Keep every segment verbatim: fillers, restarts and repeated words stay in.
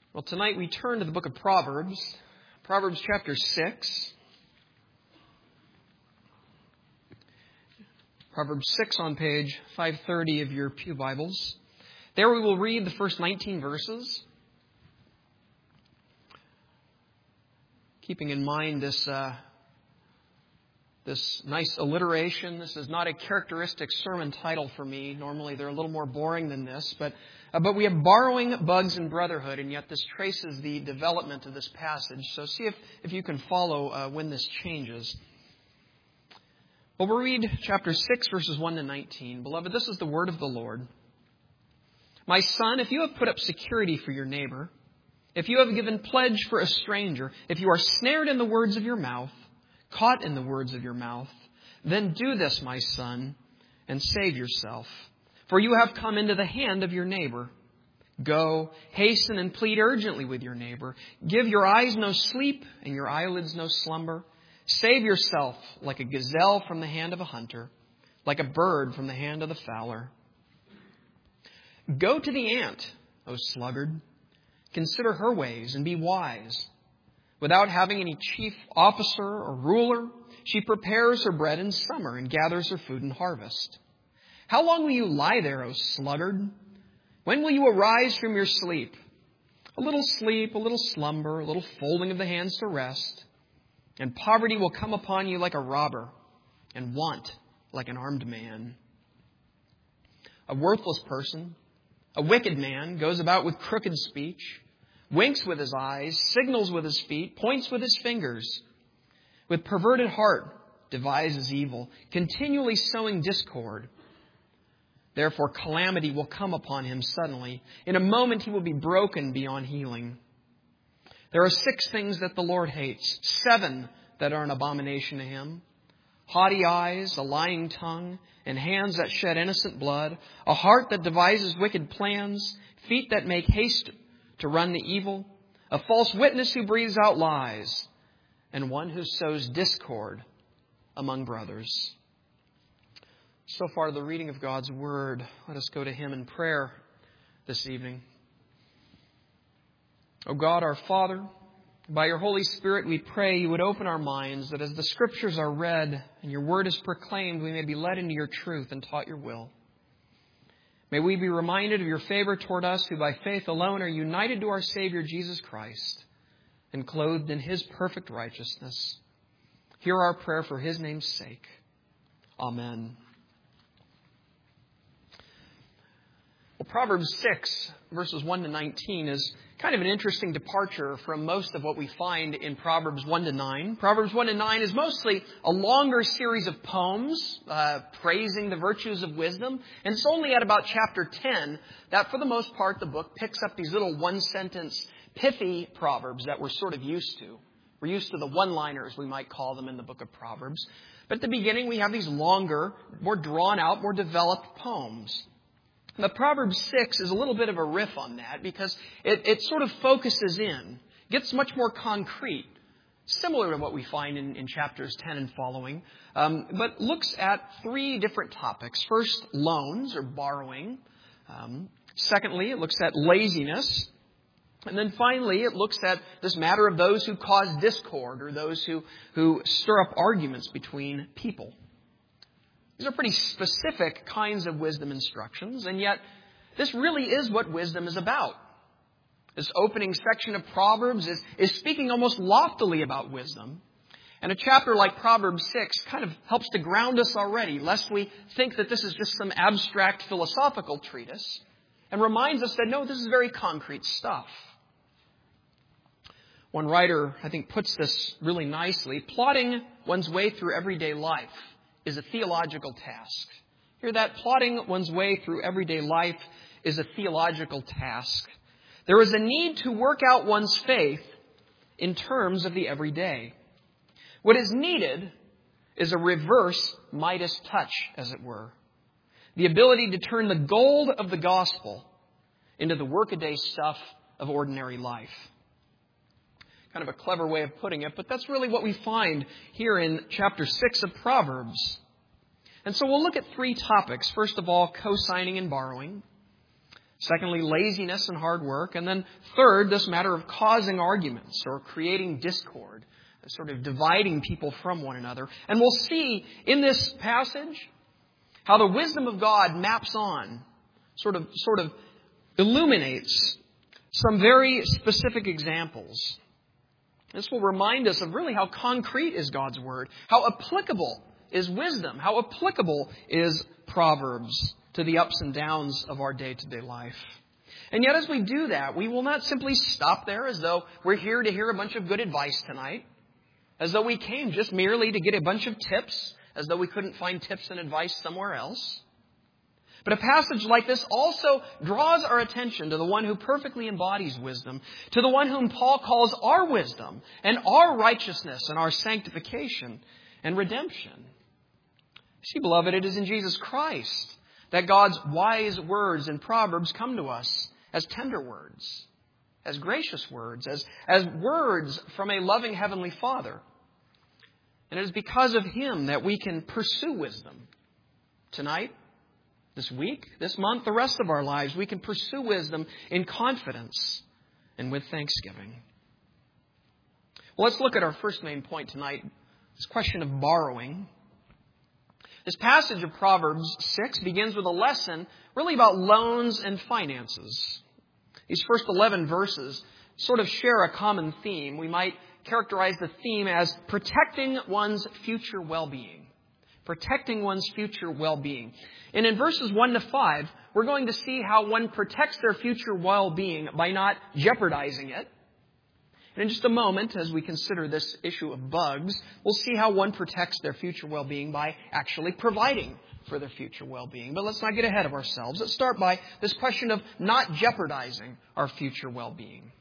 Well, tonight we turn to the book of Proverbs, Proverbs chapter six. Proverbs six on page five thirty of your pew Bibles. There we will read the first nineteen verses. Keeping in mind this uh, this nice alliteration. This is not a characteristic sermon title for me. Normally they're a little more boring than this, but uh, but we have borrowing, bugs, and brotherhood, and yet this traces the development of this passage. So see if, if you can follow uh, when this changes. Well, we'll read chapter six, verses one to nineteen. Beloved, this is the word of the Lord. My son, if you have put up security for your neighbor, if you have given pledge for a stranger, if you are snared in the words of your mouth, caught in the words of your mouth, then do this, my son, and save yourself. For you have come into the hand of your neighbor. Go, hasten and plead urgently with your neighbor. Give your eyes no sleep and your eyelids no slumber. Save yourself like a gazelle from the hand of a hunter, like a bird from the hand of the fowler. Go to the ant, O sluggard. Consider her ways and be wise. Without having any chief officer or ruler, she prepares her bread in summer and gathers her food in harvest. How long will you lie there, O sluggard? When will you arise from your sleep? A little sleep, a little slumber, a little folding of the hands to rest. And poverty will come upon you like a robber, and want like an armed man. A worthless person, a wicked man, goes about with crooked speech, winks with his eyes, signals with his feet, points with his fingers. With perverted heart devises evil, continually sowing discord. Therefore calamity will come upon him suddenly. In a moment he will be broken beyond healing. There are six things that the Lord hates, seven that are an abomination to him. Haughty eyes, a lying tongue, and hands that shed innocent blood, a heart that devises wicked plans, feet that make haste to run the evil, a false witness who breathes out lies, and one who sows discord among brothers. So far, the reading of God's Word. Let us go to Him in prayer this evening. O God, our Father, by your Holy Spirit we pray you would open our minds that as the Scriptures are read and your Word is proclaimed, we may be led into your truth and taught your will. May we be reminded of your favor toward us who by faith alone are united to our Savior Jesus Christ and clothed in His perfect righteousness. Hear our prayer for His name's sake. Amen. Well, Proverbs six, verses one to nineteen is kind of an interesting departure from most of what we find in Proverbs one to nine. Proverbs one to nine is mostly a longer series of poems uh, praising the virtues of wisdom. And it's only at about chapter ten that, for the most part, the book picks up these little one-sentence, pithy proverbs that we're sort of used to. We're used to the one-liners, we might call them, in the book of Proverbs. But at the beginning, we have these longer, more drawn-out, more developed poems. But Proverbs six is a little bit of a riff on that because it, it sort of focuses in, gets much more concrete, similar to what we find in, in chapters ten and following, um, but looks at three different topics. First, loans or borrowing. Um, secondly, it looks at laziness. And then finally, it looks at this matter of those who cause discord or those who, who stir up arguments between people. These are pretty specific kinds of wisdom instructions, and yet this really is what wisdom is about. This opening section of Proverbs is, is speaking almost loftily about wisdom. And a chapter like Proverbs six kind of helps to ground us already, lest we think that this is just some abstract philosophical treatise, and reminds us that, no, this is very concrete stuff. One writer, I think, puts this really nicely. Plotting one's way through everyday life is a theological task. Hear that? Plotting one's way through everyday life is a theological task. There is a need to work out one's faith in terms of the everyday. What is needed is a reverse Midas touch, as it were. The ability to turn the gold of the gospel into the workaday stuff of ordinary life. Kind of a clever way of putting it, but that's really what we find here in chapter six of Proverbs. And so we'll look at three topics. First of all, co-signing and borrowing. Secondly, laziness and hard work. And then third, this matter of causing arguments or creating discord, sort of dividing people from one another. And we'll see in this passage how the wisdom of God maps on, sort of, sort of illuminates some very specific examples. This will remind us of really how concrete is God's Word, how applicable is wisdom, how applicable is Proverbs to the ups and downs of our day-to-day life. And yet as we do that, we will not simply stop there as though we're here to hear a bunch of good advice tonight, as though we came just merely to get a bunch of tips, as though we couldn't find tips and advice somewhere else. But a passage like this also draws our attention to the one who perfectly embodies wisdom, to the one whom Paul calls our wisdom and our righteousness and our sanctification and redemption. See, beloved, it is in Jesus Christ that God's wise words in Proverbs come to us as tender words, as gracious words, as, as words from a loving Heavenly Father. And it is because of Him that we can pursue wisdom. Tonight, this week, this month, the rest of our lives, we can pursue wisdom in confidence and with thanksgiving. Well, let's look at our first main point tonight, this question of borrowing. This passage of Proverbs six begins with a lesson really about loans and finances. These first eleven verses sort of share a common theme. We might characterize the theme as protecting one's future well-being. Protecting one's future well-being. And in verses one to five, we're going to see how one protects their future well-being by not jeopardizing it. And in just a moment, as we consider this issue of bugs, we'll see how one protects their future well-being by actually providing for their future well-being. But let's not get ahead of ourselves. Let's start by this question of not jeopardizing our future well-being.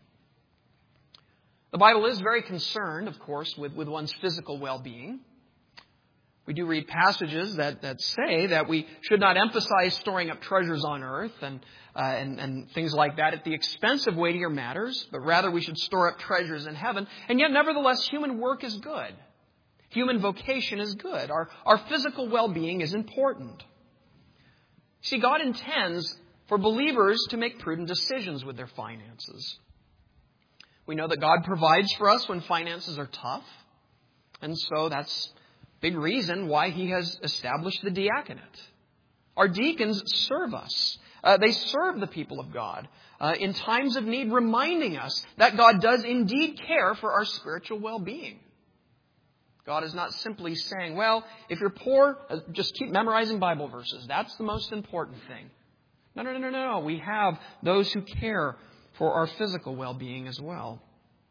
The Bible is very concerned, of course, with, with one's physical well-being. We do read passages that, that say that we should not emphasize storing up treasures on earth and, uh, and, and things like that at the expense of weightier matters, but rather we should store up treasures in heaven. And yet, nevertheless, human work is good. Human vocation is good. Our, our physical well-being is important. See, God intends for believers to make prudent decisions with their finances. We know that God provides for us when finances are tough, and so that's big reason why He has established the diaconate. Our deacons serve us. Uh, they serve the people of God uh, in times of need, reminding us that God does indeed care for our spiritual well-being. God is not simply saying, well, if you're poor, uh, just keep memorizing Bible verses. That's the most important thing. No, no, no, no, no. We have those who care for our physical well-being as well.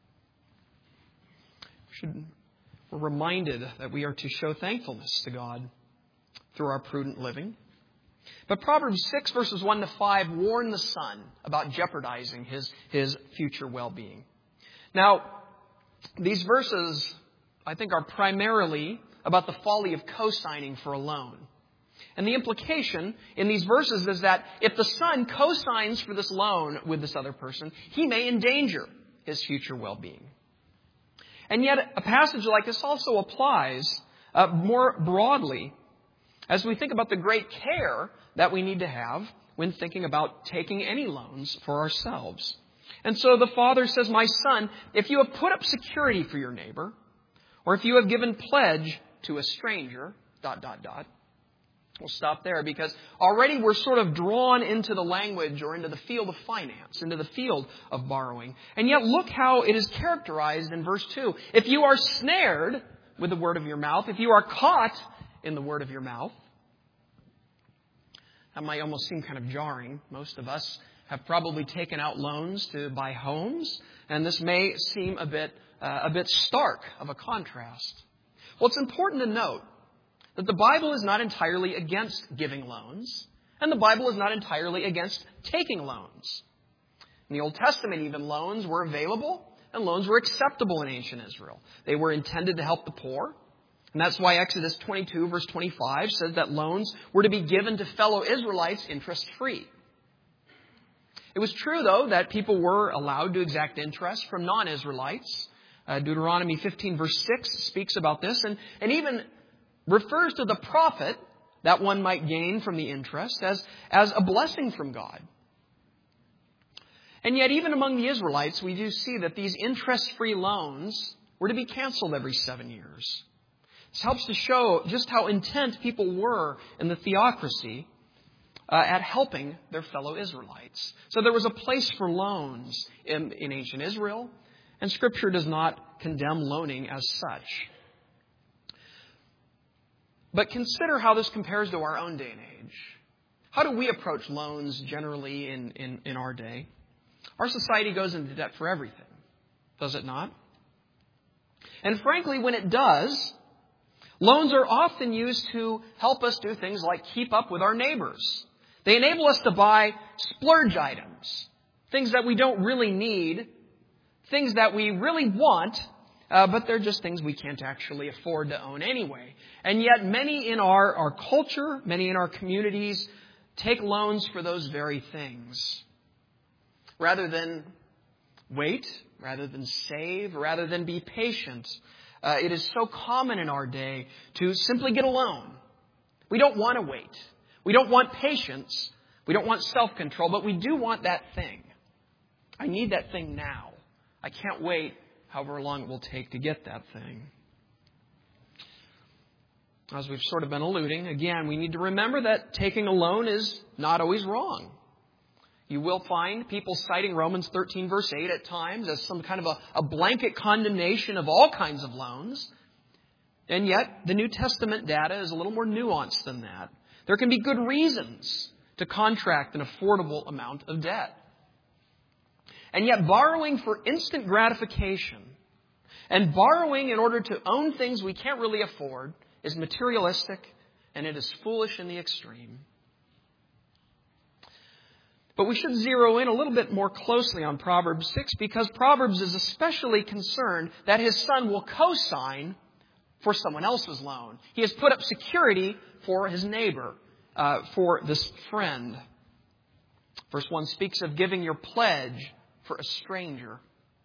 We should We're reminded that we are to show thankfulness to God through our prudent living. But Proverbs six, verses one to five, warn the son about jeopardizing his, his future well-being. Now, these verses, I think, are primarily about the folly of co-signing for a loan. And the implication in these verses is that if the son co-signs for this loan with this other person, he may endanger his future well-being. And yet a passage like this also applies uh, more broadly as we think about the great care that we need to have when thinking about taking any loans for ourselves. And so the father says, my son, if you have put up security for your neighbor, or if you have given pledge to a stranger, dot, dot, dot, we'll stop there because already we're sort of drawn into the language or into the field of finance, into the field of borrowing. And yet look how it is characterized in verse two. If you are snared with the word of your mouth, if you are caught in the word of your mouth, that might almost seem kind of jarring. Most of us have probably taken out loans to buy homes, and this may seem a bit, uh, a bit stark of a contrast. Well, it's important to note that the Bible is not entirely against giving loans, and the Bible is not entirely against taking loans. In the Old Testament, even loans were available, and loans were acceptable in ancient Israel. They were intended to help the poor, and that's why Exodus twenty-two, verse twenty-five, says that loans were to be given to fellow Israelites interest-free. It was true, though, that people were allowed to exact interest from non-Israelites. Uh, Deuteronomy fifteen, verse six speaks about this, and, and even refers to the profit that one might gain from the interest as, as a blessing from God. And yet, even among the Israelites, we do see that these interest-free loans were to be canceled every seven years. This helps to show just how intent people were in the theocracy uh, at helping their fellow Israelites. So there was a place for loans in, in ancient Israel, and Scripture does not condemn loaning as such. But consider how this compares to our own day and age. How do we approach loans generally in, in, in our day? Our society goes into debt for everything, does it not? And frankly, when it does, loans are often used to help us do things like keep up with our neighbors. They enable us to buy splurge items, things that we don't really need, things that we really want, uh, but they're just things we can't actually afford to own anyway. And yet many in our, our culture, many in our communities, take loans for those very things. Rather than wait, rather than save, rather than be patient, uh, it is so common in our day to simply get a loan. We don't want to wait. We don't want patience. We don't want self-control, but we do want that thing. I need that thing now. I can't wait however long it will take to get that thing. As we've sort of been alluding, again, we need to remember that taking a loan is not always wrong. You will find people citing Romans thirteen, verse eight at times as some kind of a, a blanket condemnation of all kinds of loans. And yet, the New Testament data is a little more nuanced than that. There can be good reasons to contract an affordable amount of debt. And yet, borrowing for instant gratification and borrowing in order to own things we can't really afford is materialistic, and it is foolish in the extreme. But we should zero in a little bit more closely on Proverbs six because Proverbs is especially concerned that his son will co-sign for someone else's loan. He has put up security for his neighbor, uh, for this friend. Verse one speaks of giving your pledge for a stranger.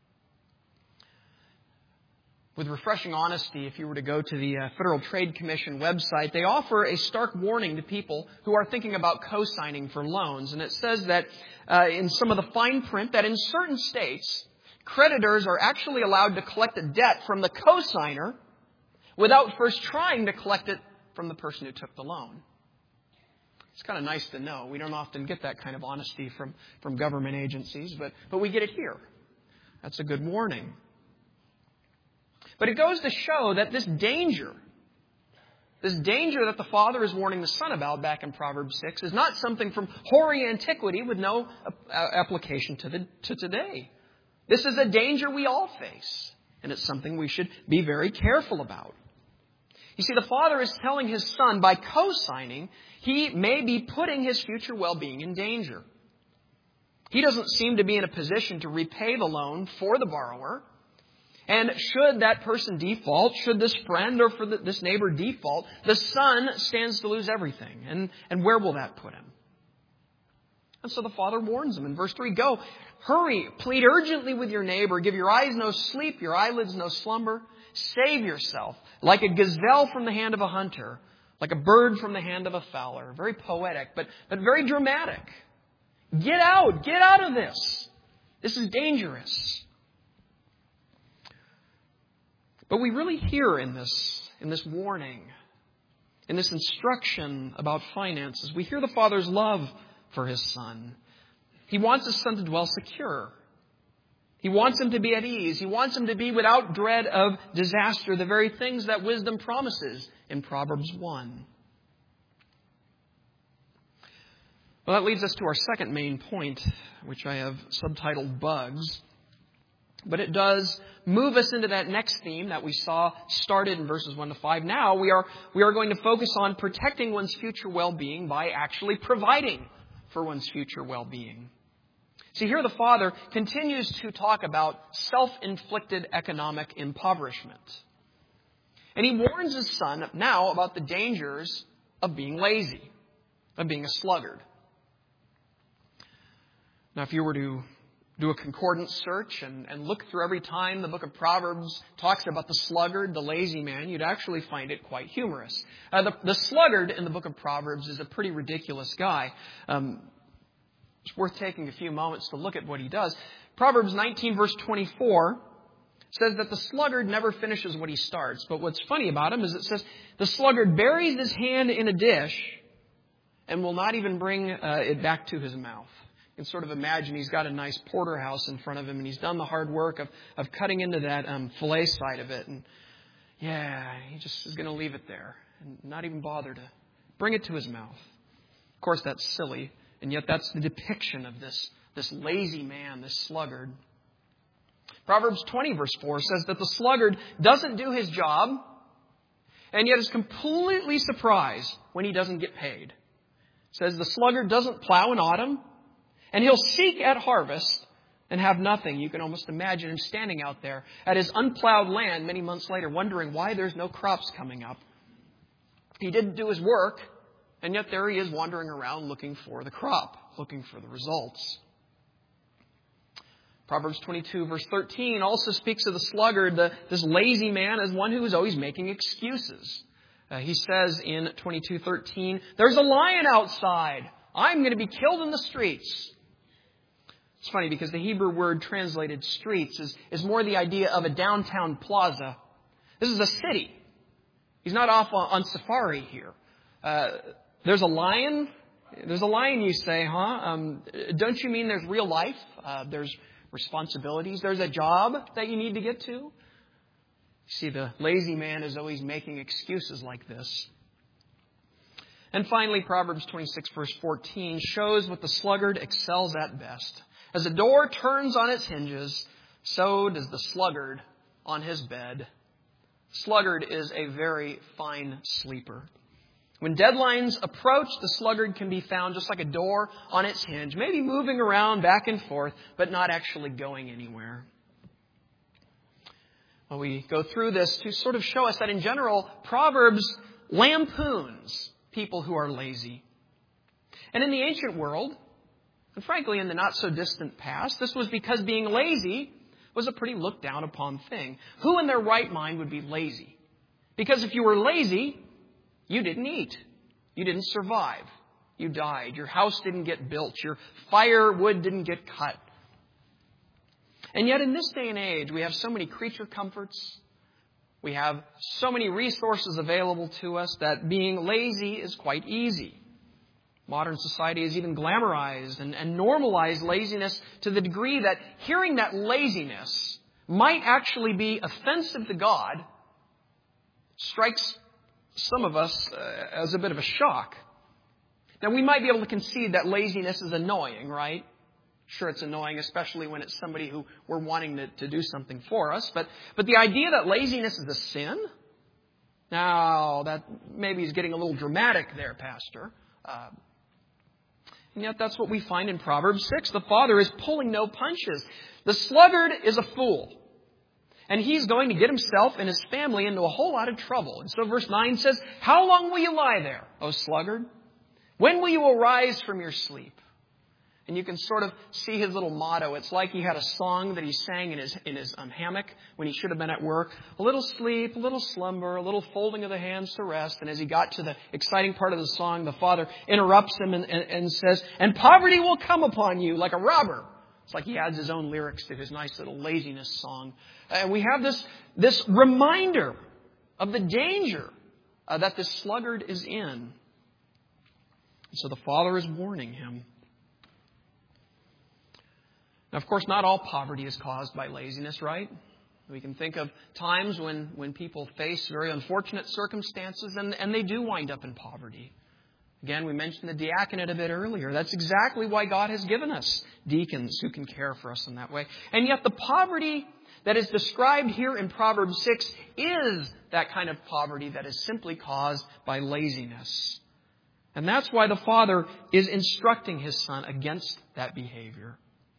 With refreshing honesty, if you were to go to the uh, Federal Trade Commission website, they offer a stark warning to people who are thinking about co-signing for loans. And it says that uh, in some of the fine print that in certain states, creditors are actually allowed to collect a debt from the co-signer without first trying to collect it from the person who took the loan. It's kind of nice to know. We don't often get that kind of honesty from, from government agencies, but, but we get it here. That's a good warning. But it goes to show that this danger, this danger that the Father is warning the Son about back in Proverbs six is not something from hoary antiquity with no application to, the, to today. This is a danger we all face, and it's something we should be very careful about. You see, the Father is telling his Son by co-signing, he may be putting his future well-being in danger. He doesn't seem to be in a position to repay the loan for the borrower. And should that person default, should this friend or for the, this neighbor default, the son stands to lose everything. And, and where will that put him? And so the Father warns him in verse three, go, hurry, plead urgently with your neighbor, give your eyes no sleep, your eyelids no slumber. Save yourself like a gazelle from the hand of a hunter, like a bird from the hand of a fowler. Very poetic, but, but very dramatic. Get out, get out of this. This is dangerous. But we really hear in this, in this warning, in this instruction about finances, we hear the Father's love for his Son. He wants his Son to dwell secure. He wants him to be at ease. He wants him to be without dread of disaster, the very things that wisdom promises in Proverbs one. Well, that leads us to our second main point, which I have subtitled Bugs. But it does move us into that next theme that we saw started in verses one to five. Now we are, we are going to focus on protecting one's future well-being by actually providing for one's future well-being. See, here the Father continues to talk about self-inflicted economic impoverishment. And he warns his Son now about the dangers of being lazy, of being a sluggard. Now, if you were to do a concordance search and, and look through every time the book of Proverbs talks about the sluggard, the lazy man, you'd actually find it quite humorous. Uh, the, the sluggard in the book of Proverbs is a pretty ridiculous guy. Um, It's worth taking a few moments to look at what he does. Proverbs nineteen, verse twenty-four says that the sluggard never finishes what he starts. But what's funny about him is it says, the sluggard buries his hand in a dish and will not even bring uh, it back to his mouth. You can sort of imagine he's got a nice porterhouse in front of him and he's done the hard work of, of cutting into that um, fillet side of it. And yeah, he just is going to leave it there and not even bother to bring it to his mouth. Of course, that's silly. And yet that's the depiction of this, this lazy man, this sluggard. Proverbs twenty, verse four says that the sluggard doesn't do his job and yet is completely surprised when he doesn't get paid. It says the sluggard doesn't plow in autumn and he'll seek at harvest and have nothing. You can almost imagine him standing out there at his unplowed land many months later wondering why there's no crops coming up. He didn't do his work, and yet there he is wandering around looking for the crop, looking for the results. Proverbs twenty-two, verse thirteen also speaks of the sluggard, the, this lazy man, as one who is always making excuses. Uh, he says in twenty-two thirteen, there's a lion outside. I'm going to be killed in the streets. It's funny because the Hebrew word translated streets is, is more the idea of a downtown plaza. This is a city. He's not off on, on safari here. Uh, there's a lion. There's a lion, you say, huh? Um, don't you mean there's real life? Uh, there's responsibilities. There's a job that you need to get to. See, the lazy man is always making excuses like this. And finally, Proverbs twenty-six, verse fourteen shows what the sluggard excels at best. As a door turns on its hinges, so does the sluggard on his bed. Sluggard is a very fine sleeper. When deadlines approach, the sluggard can be found just like a door on its hinge, maybe moving around back and forth, but not actually going anywhere. Well, we go through this to sort of show us that in general, Proverbs lampoons people who are lazy. And in the ancient world, and frankly in the not so distant past, this was because being lazy was a pretty looked down upon thing. Who in their right mind would be lazy? Because if you were lazy, you didn't eat. You didn't survive. You died. Your house didn't get built. Your firewood didn't get cut. And yet in this day and age, we have so many creature comforts. We have so many resources available to us that being lazy is quite easy. Modern society has even glamorized and, and normalized laziness to the degree that hearing that laziness might actually be offensive to God strikes some of us uh, as a bit of a shock. Now, we might be able to concede that laziness is annoying, right? Sure, it's annoying, especially when it's somebody who we're wanting to, to do something for us. But, but the idea that laziness is a sin? Now, that maybe is getting a little dramatic there, Pastor. Uh, and yet that's what we find in Proverbs six. The father is pulling no punches. The sluggard is a fool. And he's going to get himself and his family into a whole lot of trouble. And so verse nine says, how long will you lie there, O sluggard? When will you arise from your sleep? And you can sort of see his little motto. It's like he had a song that he sang in his in his um, hammock when he should have been at work. A little sleep, a little slumber, a little folding of the hands to rest. And as he got to the exciting part of the song, the father interrupts him and, and, and says, and poverty will come upon you like a robber. It's like he adds his own lyrics to his nice little laziness song. And we have this, this reminder of the danger uh, that this sluggard is in. And so the father is warning him. Now, of course, not all poverty is caused by laziness, right? We can think of times when, when people face very unfortunate circumstances and, and they do wind up in poverty. Again, we mentioned the diaconate a bit earlier. That's exactly why God has given us deacons who can care for us in that way. And yet the poverty that is described here in Proverbs six is that kind of poverty that is simply caused by laziness. And that's why the father is instructing his son against that behavior.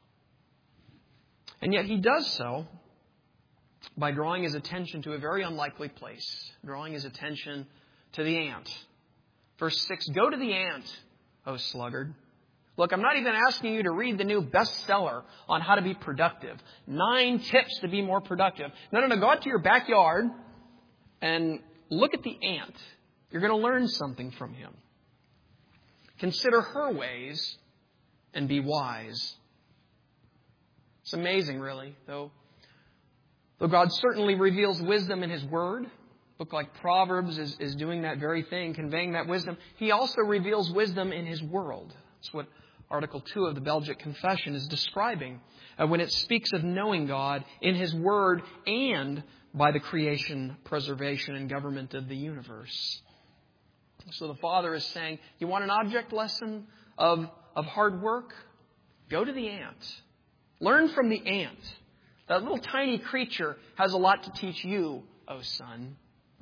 And yet he does so by drawing his attention to a very unlikely place, drawing his attention to the ant. Verse six, go to the ant, O sluggard. Look, I'm not even asking you to read the new bestseller on how to be productive. Nine tips to be more productive. No, no, no. Go out to your backyard and look at the ant. You're going to learn something from him. Consider her ways and be wise. It's amazing, really, though. Though God certainly reveals wisdom in His Word, a book like Proverbs is, is doing that very thing, conveying that wisdom. He also reveals wisdom in His world. That's what Article two of the Belgic Confession is describing uh, when it speaks of knowing God in His Word and by the creation, preservation, and government of the universe. So the Father is saying, you want an object lesson of, of hard work? Go to the ant. Learn from the ant. That little tiny creature has a lot to teach you, O son.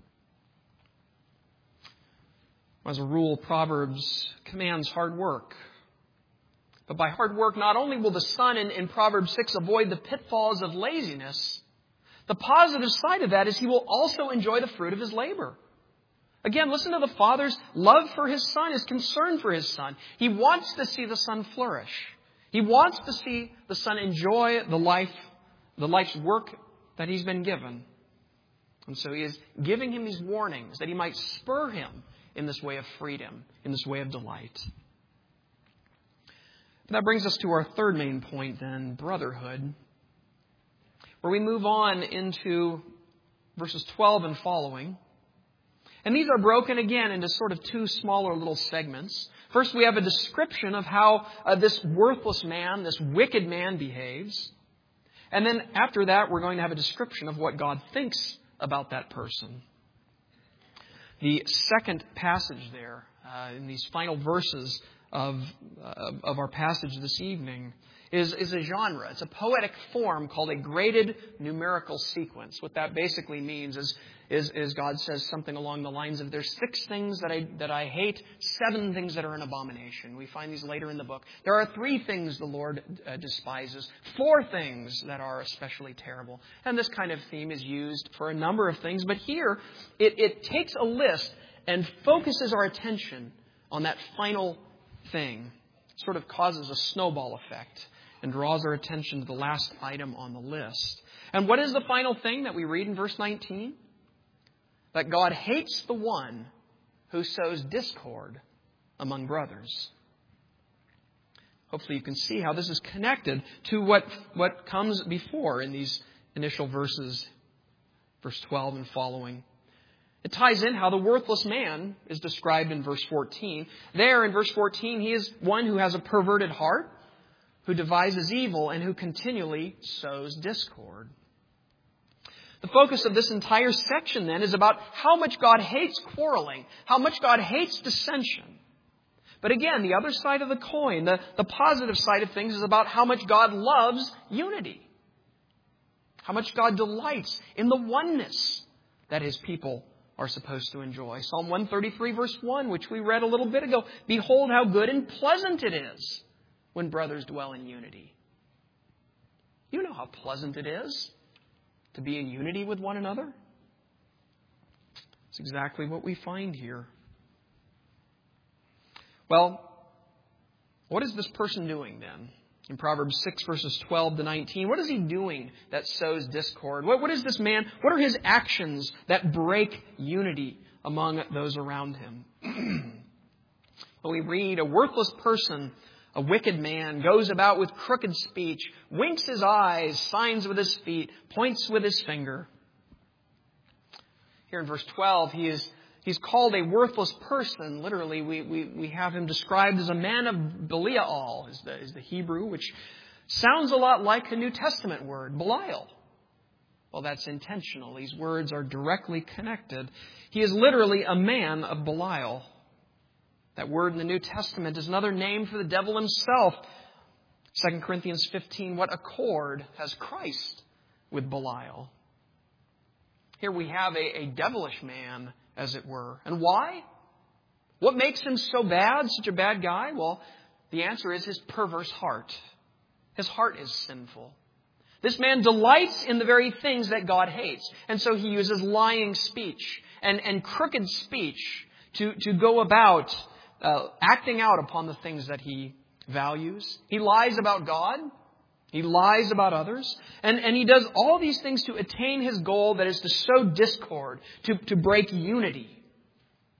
As a rule, Proverbs commands hard work. But by hard work, not only will the son in, in Proverbs six avoid the pitfalls of laziness, the positive side of that is he will also enjoy the fruit of his labor. Again, listen to the Father's love for His Son, His concern for His Son. He wants to see the Son flourish. He wants to see the Son enjoy the life, the life's work that He's been given. And so He is giving him these warnings that He might spur him in this way of freedom, in this way of delight. That brings us to our third main point then, brotherhood, where we move on into verses twelve and following. And these are broken again into sort of two smaller little segments. First, we have a description of how uh, this worthless man, this wicked man behaves. And then after that, we're going to have a description of what God thinks about that person. The second passage there, uh, in these final verses of, uh, of our passage this evening, is, is a genre. It's a poetic form called a graded numerical sequence. What that basically means is, is, is God says something along the lines of, there's six things that I, that I hate, seven things that are an abomination. We find these later in the book. There are three things the Lord uh, despises, four things that are especially terrible. And this kind of theme is used for a number of things. But here, it, it takes a list and focuses our attention on that final thing. It sort of causes a snowball effect and draws our attention to the last item on the list. And what is the final thing that we read in verse nineteen? That God hates the one who sows discord among brothers. Hopefully you can see how this is connected to what, what comes before in these initial verses, verse twelve and following. It ties in how the worthless man is described in verse fourteen. There in verse fourteen, he is one who has a perverted heart, who devises evil, and who continually sows discord. The focus of this entire section then is about how much God hates quarreling, how much God hates dissension. But again, the other side of the coin, the, the positive side of things, is about how much God loves unity. How much God delights in the oneness that His people are supposed to enjoy. Psalm one thirty-three verse one, which we read a little bit ago. Behold how good and pleasant it is when brothers dwell in unity. You know how pleasant it is to be in unity with one another. It's exactly what we find here. Well, what is this person doing then? In Proverbs six verses twelve to nineteen, what is he doing that sows discord? What, what is this man? What are his actions that break unity among those around him? Well, we read, a worthless person, a wicked man, goes about with crooked speech, winks his eyes, signs with his feet, points with his finger. Here in verse twelve, he is he's called a worthless person. Literally, we, we, we have him described as a man of Belial, is the, is the Hebrew, which sounds a lot like a New Testament word, Belial. Well, that's intentional. These words are directly connected. He is literally a man of Belial. That word in the New Testament is another name for the devil himself. Second Corinthians fifteen, what accord has Christ with Belial? Here we have a, a devilish man, as it were. And why? What makes him so bad, such a bad guy? Well, the answer is his perverse heart. His heart is sinful. This man delights in the very things that God hates. And so he uses lying speech and, and crooked speech to, to go about uh, acting out upon the things that he values. He lies about God. He lies about others. And, and he does all these things to attain his goal, that is to sow discord, to, to break unity.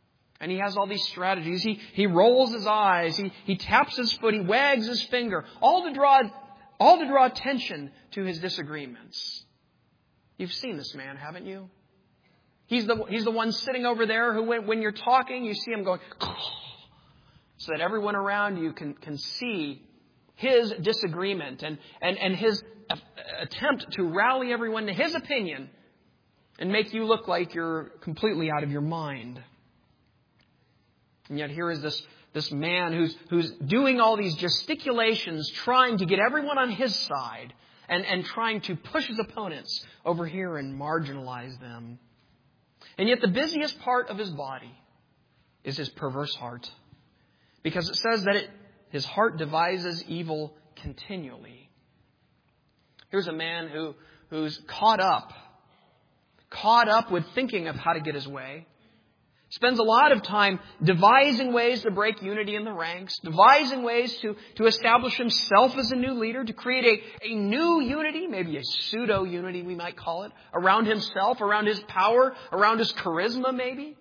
And he has all these strategies. He, he rolls his eyes. He, he taps his foot. He wags his finger. All to draw, all to draw attention to his disagreements. You've seen this man, haven't you? He's the, he's the one sitting over there who, when, when you're talking, you see him going, so that everyone around you can, can see his disagreement and, and, and his attempt to rally everyone to his opinion and make you look like you're completely out of your mind. And yet here is this, this man who's, who's doing all these gesticulations, trying to get everyone on his side and, and trying to push his opponents over here and marginalize them. And yet the busiest part of his body is his perverse heart. Because it says that it, his heart devises evil continually. Here's a man who, who's caught up, caught up with thinking of how to get his way. Spends a lot of time devising ways to break unity in the ranks, devising ways to, to establish himself as a new leader, to create a, a new unity, maybe a pseudo-unity we might call it, around himself, around his power, around his charisma maybe.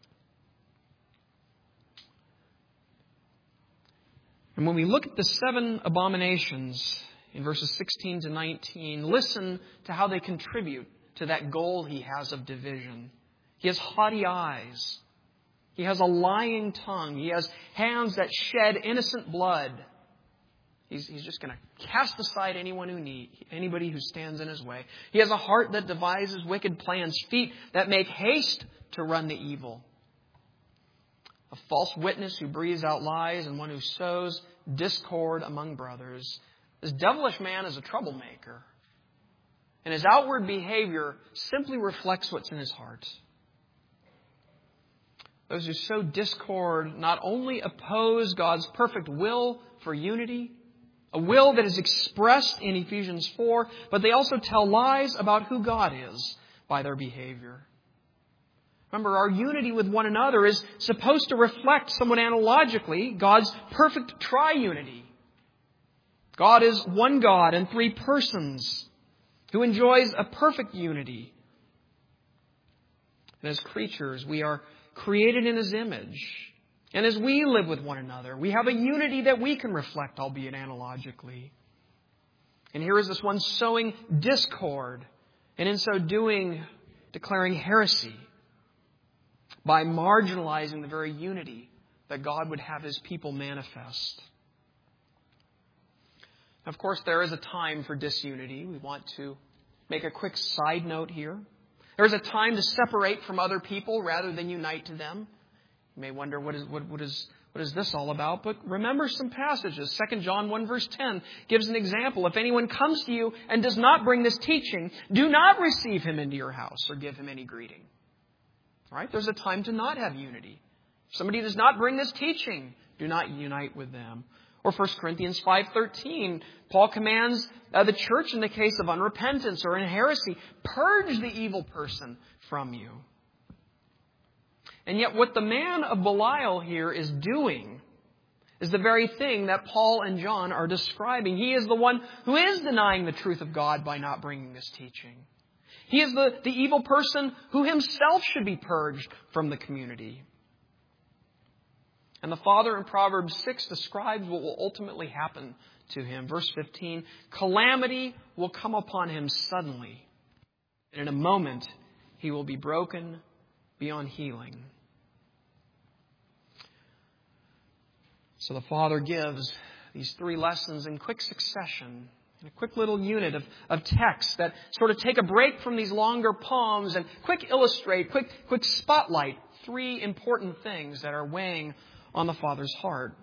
And when we look at the seven abominations in verses sixteen to nineteen, listen to how they contribute to that goal he has of division. He has haughty eyes. He has a lying tongue. He has hands that shed innocent blood. He's, he's just going to cast aside anyone who need, anybody who stands in his way. He has a heart that devises wicked plans, feet that make haste to run the evil. A false witness who breathes out lies and one who sows discord among brothers. This devilish man is a troublemaker. And his outward behavior simply reflects what's in his heart. Those who sow discord not only oppose God's perfect will for unity, a will that is expressed in Ephesians four, but they also tell lies about who God is by their behavior. Remember, our unity with one another is supposed to reflect, somewhat analogically, God's perfect triunity. God is one God in three persons who enjoys a perfect unity. And as creatures, we are created in His image. And as we live with one another, we have a unity that we can reflect, albeit analogically. And here is this one sowing discord, and in so doing, declaring heresy by marginalizing the very unity that God would have His people manifest. Of course, there is a time for disunity. We want to make a quick side note here. There is a time to separate from other people rather than unite to them. You may wonder, what is, what, what is, what is this all about? But remember some passages. Second John one verse ten gives an example. If anyone comes to you and does not bring this teaching, do not receive him into your house or give him any greeting. All right? There's a time to not have unity. If somebody does not bring this teaching, do not unite with them. Or First Corinthians five thirteen, Paul commands uh, the church in the case of unrepentance or in heresy, purge the evil person from you. And yet what the man of Belial here is doing is the very thing that Paul and John are describing. He is the one who is denying the truth of God by not bringing this teaching. He is the, the evil person who himself should be purged from the community. And the Father in Proverbs six describes what will ultimately happen to him. Verse fifteen, calamity will come upon him suddenly, and in a moment he will be broken beyond healing. So the Father gives these three lessons in quick succession, in a quick little unit of, of text that sort of take a break from these longer poems and quick illustrate, quick, quick spotlight three important things that are weighing on the Father's heart.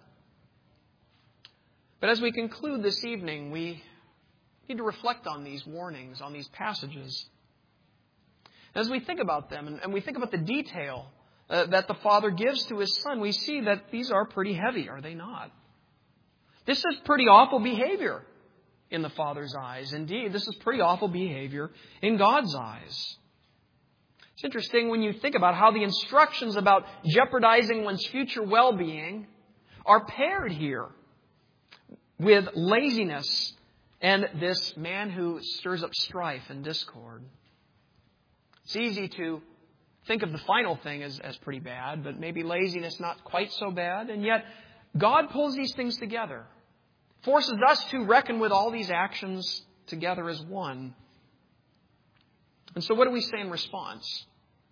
But as we conclude this evening, we need to reflect on these warnings, on these passages. As we think about them and, and we think about the detail uh, that the Father gives to His Son, we see that these are pretty heavy, are they not? This is pretty awful behavior in the Father's eyes. Indeed, this is pretty awful behavior in God's eyes. It's interesting when you think about how the instructions about jeopardizing one's future well-being are paired here with laziness and this man who stirs up strife and discord. It's easy to think of the final thing as, as pretty bad, but maybe laziness not quite so bad. And yet, God pulls these things together, forces us to reckon with all these actions together as one. And so what do we say in response?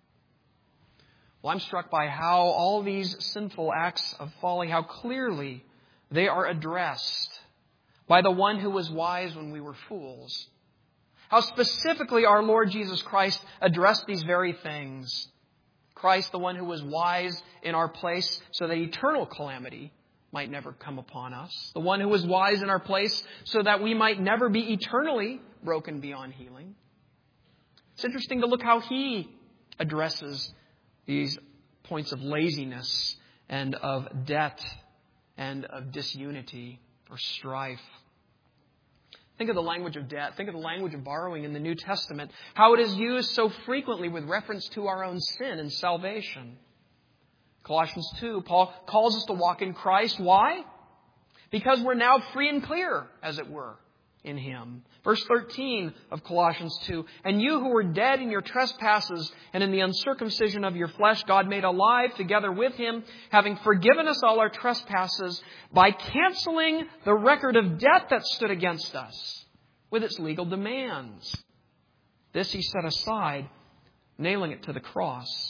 Well, I'm struck by how all these sinful acts of folly, how clearly they are addressed by the one who was wise when we were fools. How specifically our Lord Jesus Christ addressed these very things. Christ, the one who was wise in our place so that eternal calamity might never come upon us. The one who was wise in our place so that we might never be eternally broken beyond healing. It's interesting to look how He addresses these points of laziness and of debt and of disunity or strife. Think of the language of debt. Think of the language of borrowing in the New Testament. How it is used so frequently with reference to our own sin and salvation. Colossians two, Paul calls us to walk in Christ. Why? Because we're now free and clear, as it were, in Him. Verse thirteen of Colossians two, and you who were dead in your trespasses and in the uncircumcision of your flesh, God made alive together with Him, having forgiven us all our trespasses by canceling the record of debt that stood against us with its legal demands. This He set aside, nailing it to the cross.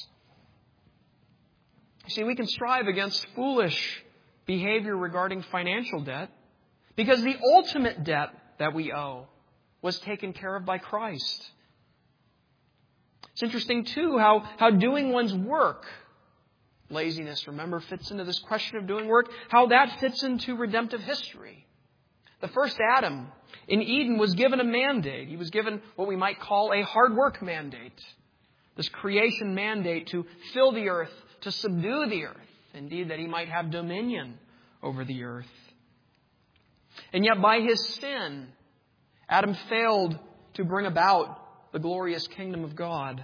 You see, we can strive against foolish behavior regarding financial debt because the ultimate debt that we owe was taken care of by Christ. It's interesting, too, how, how doing one's work, laziness, remember, fits into this question of doing work, how that fits into redemptive history. The first Adam in Eden was given a mandate. He was given what we might call a hard work mandate. This creation mandate to fill the earth, to subdue the earth. Indeed, that he might have dominion over the earth. And yet by his sin, Adam failed to bring about the glorious kingdom of God.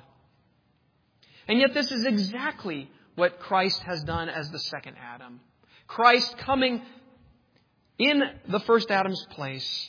And yet this is exactly what Christ has done as the second Adam. Christ coming in the first Adam's place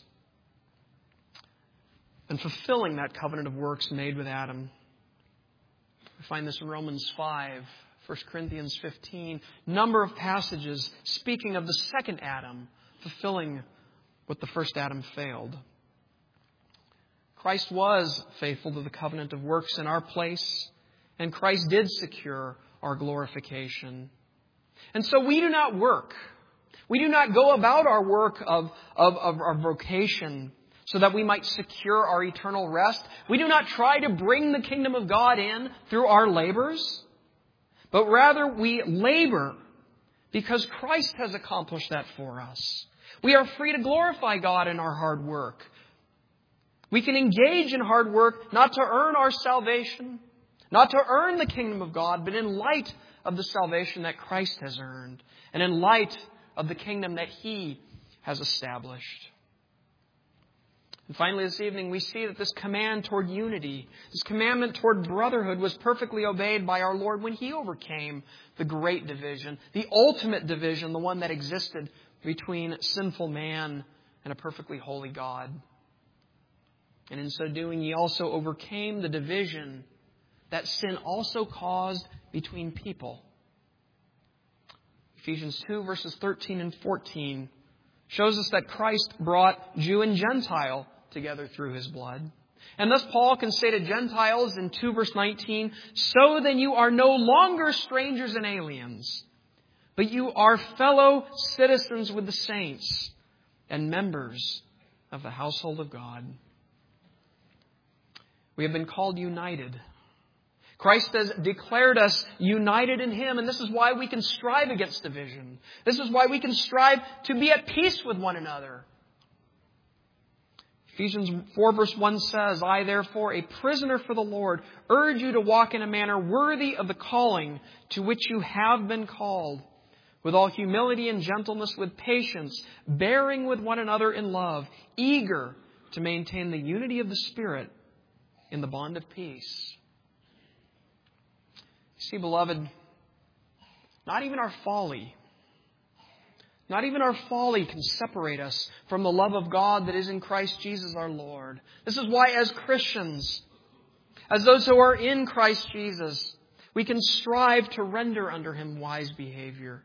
and fulfilling that covenant of works made with Adam. We find this in Romans five, First Corinthians fifteen, number of passages speaking of the second Adam fulfilling what the first Adam failed. Christ was faithful to the covenant of works in our place, and Christ did secure our glorification. And so we do not work. We do not go about our work of, of, of our vocation so that we might secure our eternal rest. We do not try to bring the kingdom of God in through our labors, but rather we labor because Christ has accomplished that for us. We are free to glorify God in our hard work. We can engage in hard work not to earn our salvation, not to earn the kingdom of God, but in light of the salvation that Christ has earned and in light of the kingdom that He has established. And finally this evening we see that this command toward unity, this commandment toward brotherhood was perfectly obeyed by our Lord when He overcame the great division, the ultimate division, the one that existed between sinful man and a perfectly holy God. And in so doing, He also overcame the division that sin also caused between people. Ephesians two, verses thirteen and fourteen shows us that Christ brought Jew and Gentile together through His blood. And thus Paul can say to Gentiles in two, verse nineteen, so then you are no longer strangers and aliens, but you are fellow citizens with the saints and members of the household of God. We have been called united. Christ has declared us united in Him, and this is why we can strive against division. This is why we can strive to be at peace with one another. Ephesians four, verse one says, I, therefore, a prisoner for the Lord, urge you to walk in a manner worthy of the calling to which you have been called, with all humility and gentleness, with patience, bearing with one another in love, eager to maintain the unity of the Spirit in the bond of peace. See, beloved, not even our folly, not even our folly can separate us from the love of God that is in Christ Jesus our Lord. This is why as Christians, as those who are in Christ Jesus, We can strive to render under Him wise behavior.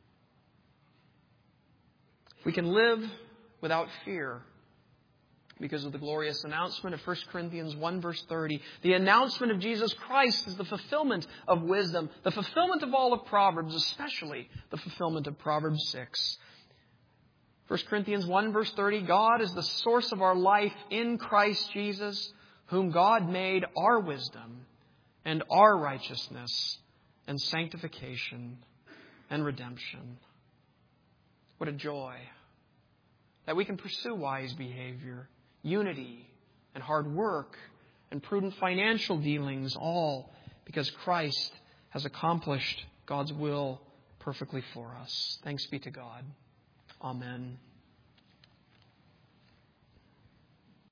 We can live without fear because of the glorious announcement of First Corinthians one verse thirty. The announcement of Jesus Christ is the fulfillment of wisdom, the fulfillment of all of Proverbs, especially the fulfillment of Proverbs six. First Corinthians one verse thirty, God is the source of our life in Christ Jesus, whom God made our wisdom and our righteousness and sanctification and redemption. What a joy that we can pursue wise behavior, unity and hard work and prudent financial dealings, all because Christ has accomplished God's will perfectly for us. Thanks be to God. Amen.